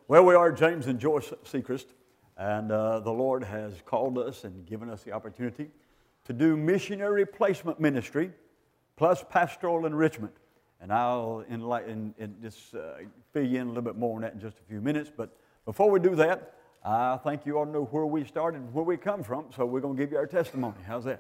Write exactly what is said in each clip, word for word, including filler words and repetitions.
Well, we are James and Joyce Sechrist, and uh, the Lord has called us and given us the opportunity to do missionary placement ministry plus pastoral enrichment. And I'll enlighten, in, in just uh, fill you in a little bit more on that in just a few minutes. But before we do that, I think you all know where we started and where we come from, so we're going to give you our testimony. How's that?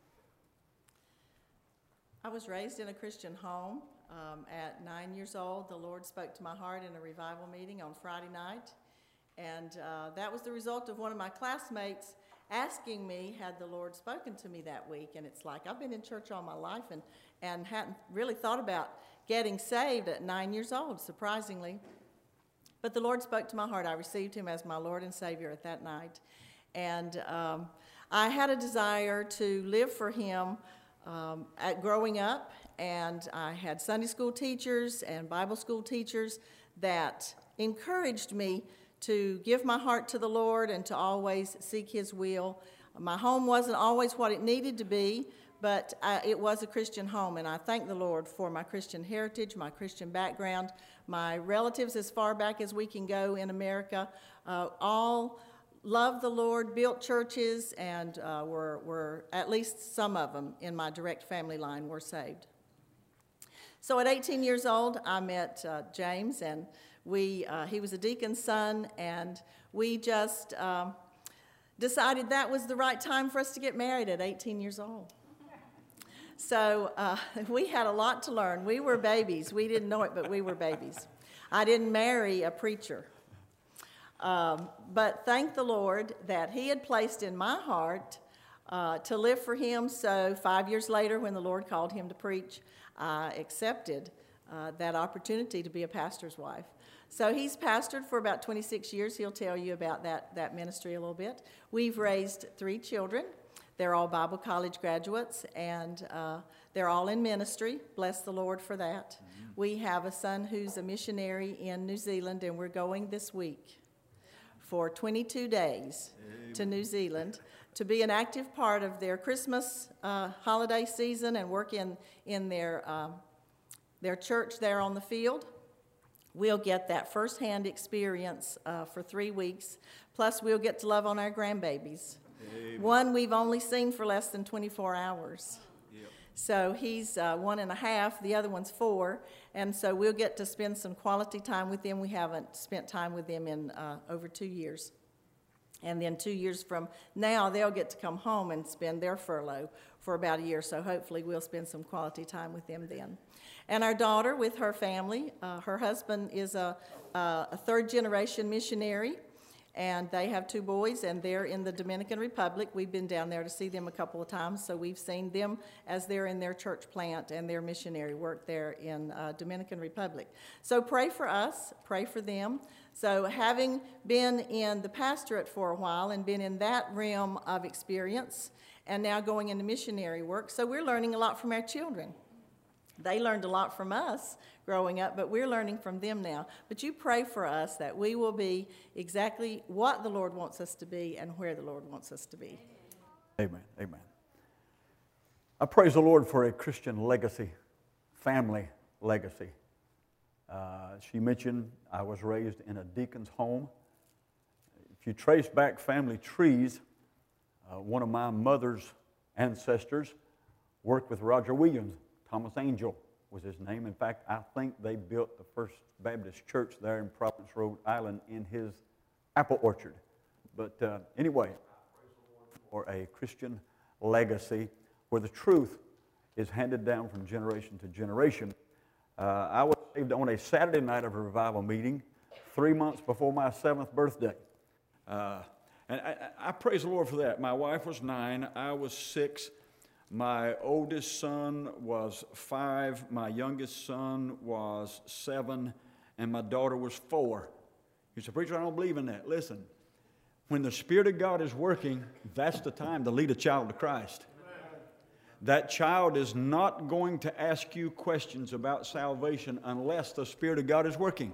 I was raised in a Christian home. Um, at nine years old, the Lord spoke to my heart in a revival meeting on Friday night. And uh, that was the result of one of my classmates asking me, had the Lord spoken to me that week? And it's like, I've been in church all my life and, and hadn't really thought about getting saved at nine years old, surprisingly. But the Lord spoke to my heart. I received him as my Lord and Savior at that night. And um, I had a desire to live for him um, at growing up. And I had Sunday school teachers and Bible school teachers that encouraged me to give my heart to the Lord and to always seek his will. My home wasn't always what it needed to be, but I, it was a Christian home, and I thank the Lord for my Christian heritage, my Christian background. My relatives, as far back as we can go in America, uh, all loved the Lord, built churches, and uh, were, were, at least some of them in my direct family line were saved. So at eighteen years old, I met uh, James, and we uh, he was a deacon's son, and we just um, decided that was the right time for us to get married at eighteen years old. So uh, we had a lot to learn. We were babies. We didn't know it, but we were babies. I didn't marry a preacher. Um, but thank the Lord that he had placed in my heart uh, to live for him. So five years later, when the Lord called him to preach, I accepted uh, that opportunity to be a pastor's wife. So he's pastored for about twenty-six years. He'll tell you about that, that ministry a little bit. We've raised three children. They're all Bible college graduates, and uh, they're all in ministry. Bless the Lord for that. Mm-hmm. We have a son who's a missionary in New Zealand, and we're going this week for twenty-two days Amen. To New Zealand to be an active part of their Christmas uh, holiday season and work in, in their, uh, their church there on the field. We'll get that firsthand experience uh, for three weeks, plus we'll get to love on our grandbabies. Amen. One we've only seen for less than twenty-four hours. Yep. So he's uh, one and a half, the other one's four, and so we'll get to spend some quality time with them. We haven't spent time with them in uh, over two years. And then two years from now, they'll get to come home and spend their furlough for about a year, so hopefully we'll spend some quality time with them then. And our daughter with her family, uh, her husband is a, a, a third-generation missionary, and they have two boys, and they're in the Dominican Republic. We've been down there to see them a couple of times, so we've seen them as they're in their church plant and their missionary work there in uh, Dominican Republic. So pray for us, pray for them. So having been in the pastorate for a while and been in that realm of experience, and now going into missionary work, so we're learning a lot from our children. They learned a lot from us growing up, but we're learning from them now. But you pray for us that we will be exactly what the Lord wants us to be and where the Lord wants us to be. Amen. Amen. I praise the Lord for a Christian legacy, family legacy. Uh, she mentioned I was raised in a deacon's home. If you trace back family trees, uh, one of my mother's ancestors worked with Roger Williams. Thomas Angel was his name. In fact, I think they built the first Baptist church there in Providence, Rhode Island in his apple orchard. But uh, anyway, for a Christian legacy where the truth is handed down from generation to generation. Uh, I was saved on a Saturday night of a revival meeting three months before my seventh birthday. Uh, and I, I praise the Lord for that. My wife was nine, I was six. My oldest son was five, my youngest son was seven, and my daughter was four. You say, preacher, I don't believe in that. Listen, when the Spirit of God is working, that's the time to lead a child to Christ. That child is not going to ask you questions about salvation unless the Spirit of God is working.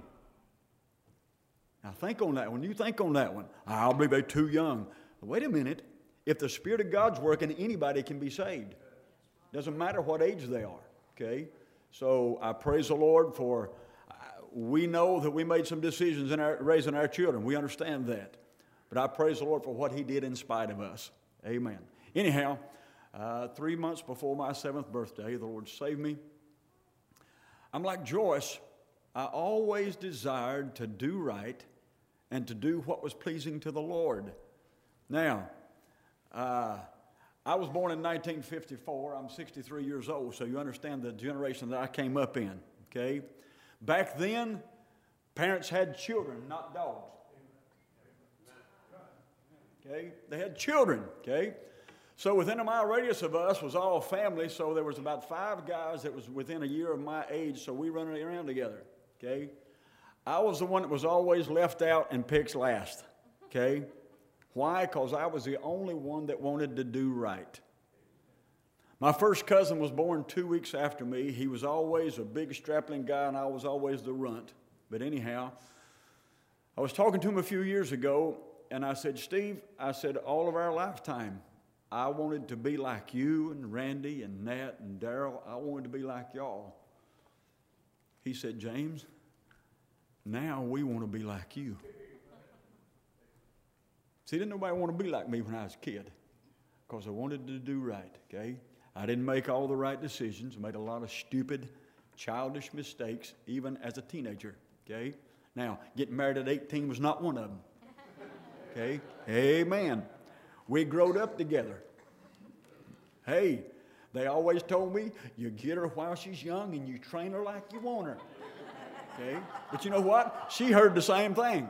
Now think on that one. You think on that one. I believe they're too young. Wait a minute. If the Spirit of God's working, anybody can be saved. Doesn't matter what age they are, okay? So I praise the Lord for, uh, we know that we made some decisions in our, raising our children. We understand that. But I praise the Lord for what He did in spite of us. Amen. Anyhow, uh, three months before my seventh birthday, the Lord saved me. I'm like Joyce. I always desired to do right and to do what was pleasing to the Lord. Now, uh, I was born in nineteen fifty-four. I'm sixty-three years old, so you understand the generation that I came up in, okay? Back then, parents had children, not dogs. Okay? They had children, okay? So within a mile radius of us was all family, so there was about five guys that was within a year of my age, so we running around together, okay? I was the one that was always left out and picked last, okay? Why? Because I was the only one that wanted to do right. My first cousin was born two weeks after me. He was always a big strapping guy, and I was always the runt. But anyhow, I was talking to him a few years ago, and I said, Steve, I said, all of our lifetime, I wanted to be like you and Randy and Nat and Darrell. I wanted to be like y'all. He said, James, now we want to be like you. See, didn't nobody want to be like me when I was a kid because I wanted to do right, okay? I didn't make all the right decisions, made a lot of stupid, childish mistakes, even as a teenager, okay? Now, getting married at eighteen was not one of them, okay? Amen. We growed up together. Hey, they always told me, you get her while she's young and you train her like you want her, okay? But you know what? She heard the same thing.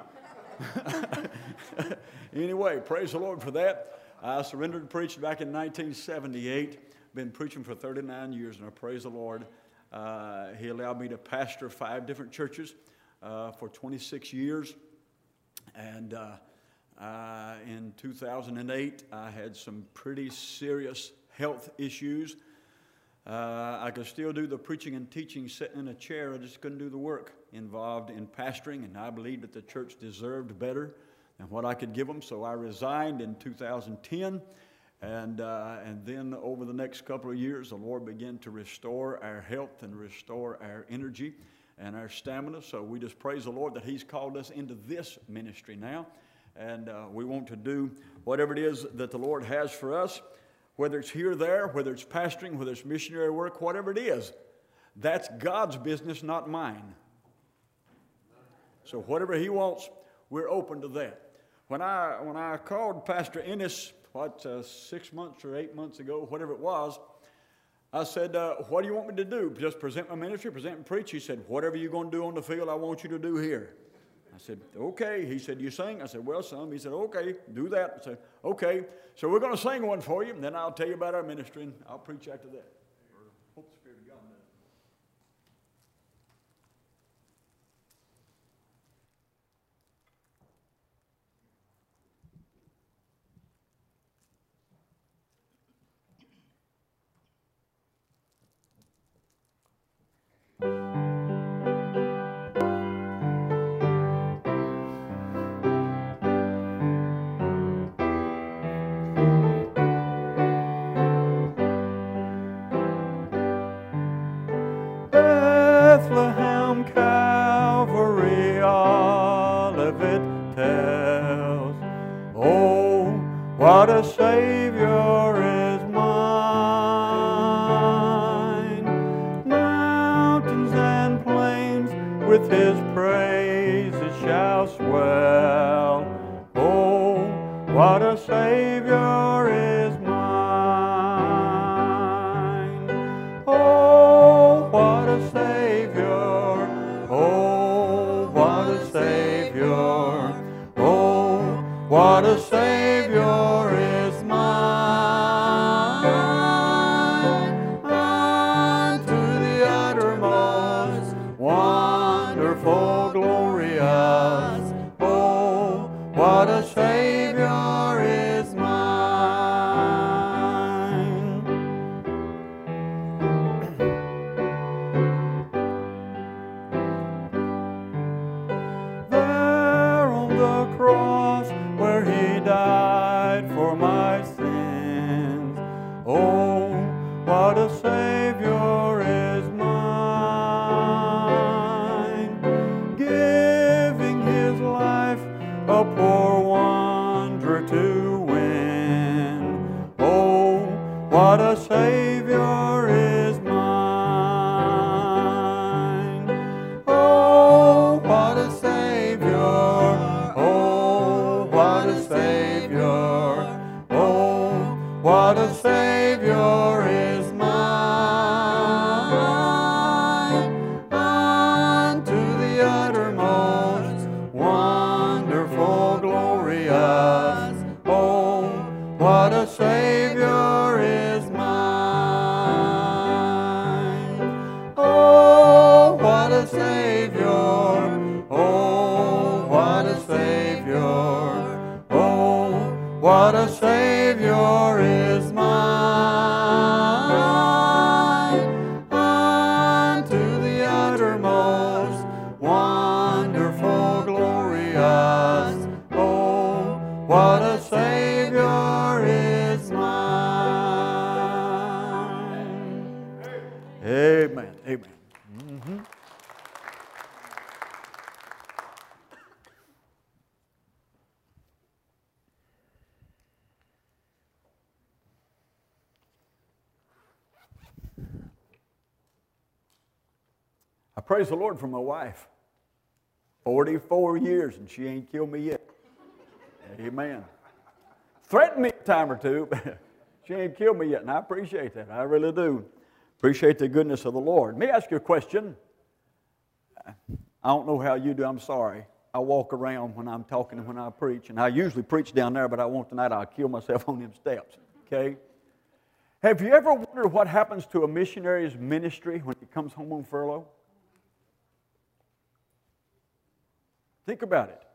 Anyway, praise the Lord for that. I surrendered to preach back in nineteen seventy-eight. Been preaching for thirty-nine years, and I praise the Lord. Uh, he allowed me to pastor five different churches uh, for twenty-six years. And uh, uh, in two thousand eight, I had some pretty serious health issues. Uh, I could still do the preaching and teaching sitting in a chair. I just couldn't do the work involved in pastoring, and I believed that the church deserved better than what I could give them. So I resigned in two thousand ten, and uh, and then over the next couple of years, the Lord began to restore our health and restore our energy and our stamina. So we just praise the Lord that He's called us into this ministry now, and uh, we want to do whatever it is that the Lord has for us. Whether it's here or there, whether it's pastoring, whether it's missionary work, whatever it is, that's God's business, not mine. So whatever He wants, we're open to that. When I when I called Pastor Ennis, what, uh, six months or eight months ago, whatever it was, I said, uh, what do you want me to do? Just present my ministry, present and preach? He said, whatever you're going to do on the field, I want you to do here. I said, okay. He said, you sing? I said, well, some. He said, okay, do that. I said, okay. So we're going to sing one for you, and then I'll tell you about our ministry, and I'll preach after that. Hope the Spirit of God does. Bethlehem, Calvary, all of it tells. Oh, what a Savior is mine. Mountains and plains with His praises shall swell. Oh, what a Savior is mine. Oh, what a Savior, oh, what a Savior, oh, what a Savior is mine. Unto the uttermost, wonderful, glorious, oh, what a Savior is mine. There on the cross where He died for my sins, oh, what a Savior is mine. a poor wanderer to win. Oh, what a Savior is mine. Oh, what a Savior. Oh, what a Savior. Oh, what a Savior is mine. Unto the uttermost, wonderful, glorious. Oh, what a Savior is mine. Oh, what a Savior. Oh, what a Savior. Oh, what a Savior is mine. Unto the uttermost, wonderful, glorious. Oh, what a Savior is mine. Amen. Amen. Mm-hmm. I praise the Lord for my wife. forty-four years and she ain't killed me yet. Amen. Threatened me a time or two, but she ain't killed me yet, and I appreciate that. I really do. Appreciate the goodness of the Lord. Let me ask you a question. I don't know how you do. I'm sorry. I walk around when I'm talking and when I preach, and I usually preach down there, but I won't tonight. I'll kill myself on them steps. Okay? Have you ever wondered what happens to a missionary's ministry when he comes home on furlough? Think about it.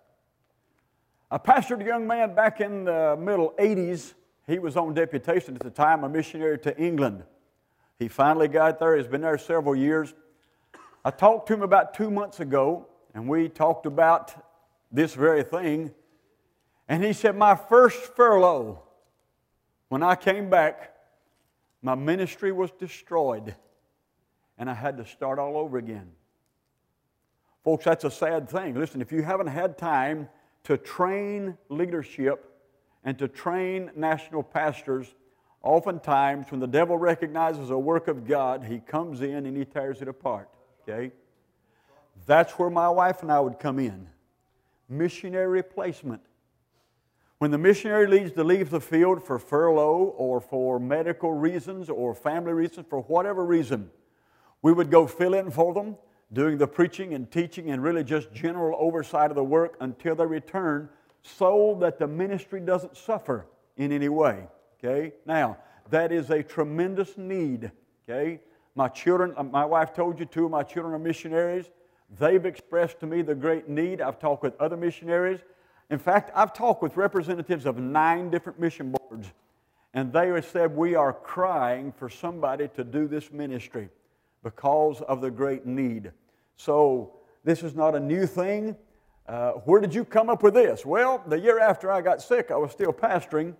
I pastored a young man back in the middle eighties. He was on deputation at the time, a missionary to England. He finally got there. He's been there several years. I talked to him about two months ago, and we talked about this very thing. And he said, my first furlough, when I came back, my ministry was destroyed, and I had to start all over again. Folks, that's a sad thing. Listen, if you haven't had time to train leadership and to train national pastors, oftentimes when the devil recognizes a work of God, he comes in and he tears it apart. Okay? That's where my wife and I would come in. Missionary replacement. When the missionary needs to leave the field for furlough or for medical reasons or family reasons, for whatever reason, we would go fill in for them, doing the preaching and teaching and really just general oversight of the work until they return, so that the ministry doesn't suffer in any way. Okay? Now, that is a tremendous need. Okay? My children, my wife told you two of my children are missionaries. They've expressed to me the great need. I've talked with other missionaries. In fact, I've talked with representatives of nine different mission boards, and they have said we are crying for somebody to do this ministry because of the great need. So this is not a new thing. Uh, where did you come up with this? Well, the year after I got sick, I was still pastoring.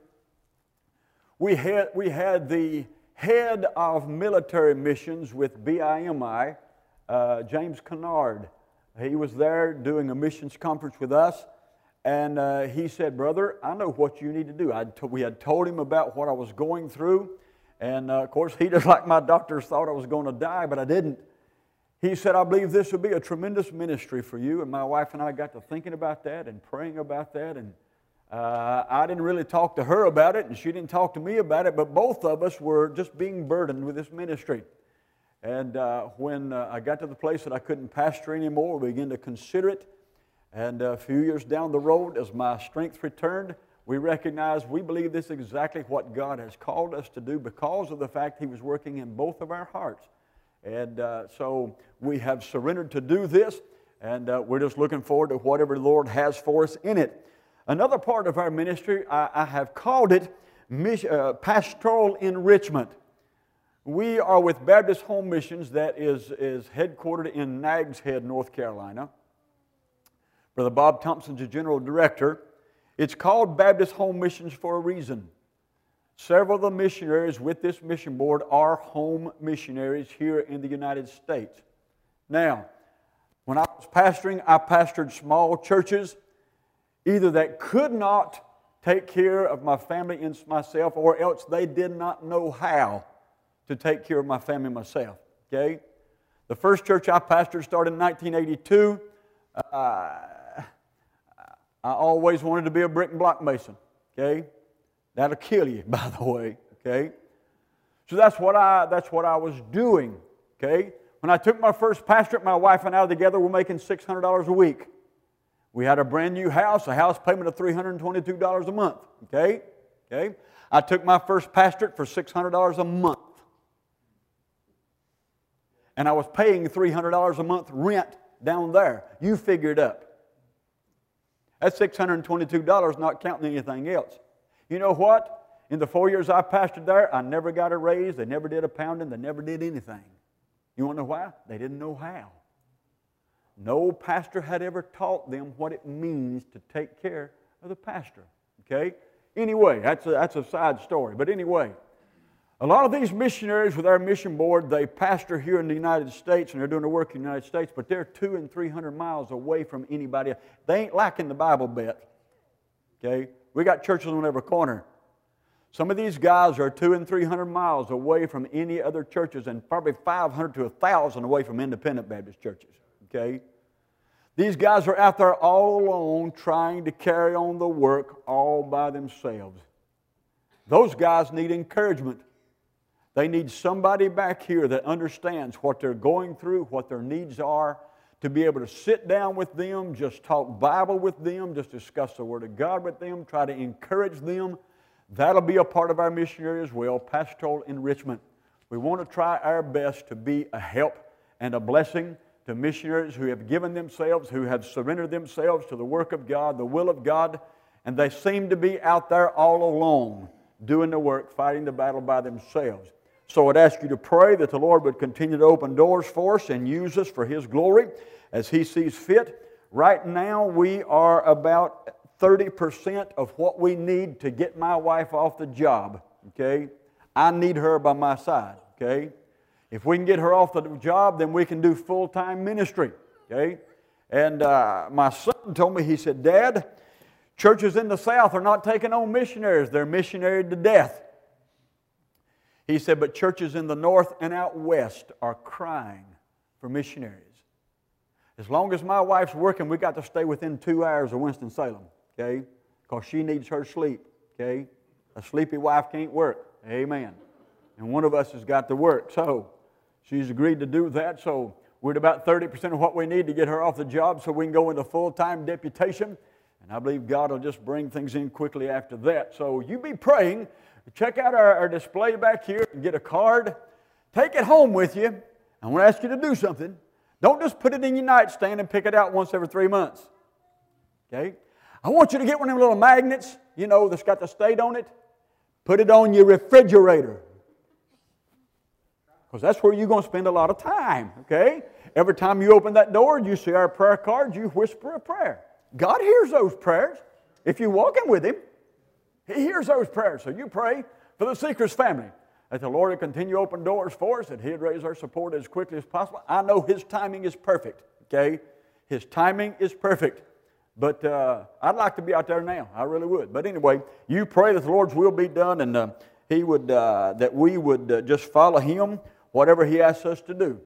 We had, we had the head of military missions with B I M I, uh, James Kennard. He was there doing a missions conference with us, and uh, he said, brother, I know what you need to do. I'd we had told him about what I was going through, and uh, of course, he, just like my doctors, thought I was going to die, but I didn't. He said, I believe this would be a tremendous ministry for you. And my wife and I got to thinking about that and praying about that. And uh, I didn't really talk to her about it, and she didn't talk to me about it, but both of us were just being burdened with this ministry. And uh, when uh, I got to the place that I couldn't pastor anymore, we began to consider it. And a few years down the road, as my strength returned, we recognized we believe this is exactly what God has called us to do because of the fact He was working in both of our hearts. And uh, so we have surrendered to do this, and uh, we're just looking forward to whatever the Lord has for us in it. Another part of our ministry, I, I have called it uh, pastoral enrichment. We are with Baptist Home Missions that is, is headquartered in Nags Head, North Carolina. Brother Bob Thompson's the general director. It's called Baptist Home Missions for a reason. Several of the missionaries with this mission board are home missionaries here in the United States. Now, when I was pastoring, I pastored small churches. either that could not take care of my family and myself, or else they did not know how to take care of my family and myself. Okay? The first church I pastored started in nineteen eighty-two. Uh, I always wanted to be a brick and block mason. Okay? That'll kill you, by the way. Okay? So that's what I that's what I was doing. Okay? When I took my first pastorate, my wife and I together were making six hundred dollars a week. We had a brand new house, a house payment of three hundred twenty-two dollars a month. Okay? Okay? I took my first pastorate for six hundred dollars a month. And I was paying three hundred dollars a month rent down there. You figure it up. That's six hundred twenty-two dollars, not counting anything else. You know what? In the four years I pastored there, I never got a raise. They never did a pounding. They never did anything. You want to know why? They didn't know how. No pastor had ever taught them what it means to take care of the pastor. Okay? Anyway, that's a, that's a side story. But anyway, a lot of these missionaries with our mission board, they pastor here in the United States, and they're doing the work in the United States, but they're two and three hundred miles away from anybody else. They ain't lacking the Bible Belt. Okay? We got churches on every corner. Some of these guys are two and three hundred miles away from any other churches, and probably five hundred to a thousand away from independent Baptist churches. Okay? These guys are out there all alone trying to carry on the work all by themselves. Those guys need encouragement. They need somebody back here that understands what they're going through, what their needs are, to be able to sit down with them, just talk Bible with them, just discuss the Word of God with them, try to encourage them. That'll be a part of our missionary as well, pastoral enrichment. We want to try our best to be a help and a blessing to missionaries who have given themselves, who have surrendered themselves to the work of God, the will of God, and they seem to be out there all alone, doing the work, fighting the battle by themselves. So I'd ask you to pray that the Lord would continue to open doors for us and use us for His glory as He sees fit. Right now, we are about thirty percent of what we need to get my wife off the job. Okay? I need her by my side. Okay? If we can get her off the job, then we can do full-time ministry. Okay? And uh, my son told me, he said, Dad, churches in the South are not taking on missionaries. They're missionary to death. He said, but churches in the North and out West are crying for missionaries. As long as my wife's working, we got to stay within two hours of Winston-Salem, okay? Because she needs her sleep, okay? A sleepy wife can't work, amen. And one of us has got to work, so she's agreed to do that. So we're at about thirty percent of what we need to get her off the job so we can go into full-time deputation. And I believe God will just bring things in quickly after that. So you be praying. Check out our, our display back here and get a card. Take it home with you. I want to ask you to do something. Don't just put it in your nightstand and pick it out once every three months. Okay? I want you to get one of them little magnets, you know, that's got the state on it. Put it on your refrigerator. Because that's where you're going to spend a lot of time. Okay? Every time you open that door and you see our prayer cards, you whisper a prayer. God hears those prayers if you're walking with Him. He hears those prayers. So you pray for the Seekers family, that the Lord would continue to open doors for us, that He'd raise our support as quickly as possible. I know His timing is perfect, okay? His timing is perfect. But uh, I'd like to be out there now. I really would. But anyway, you pray that the Lord's will be done and uh, He would, uh, that we would uh, just follow Him, whatever He asks us to do.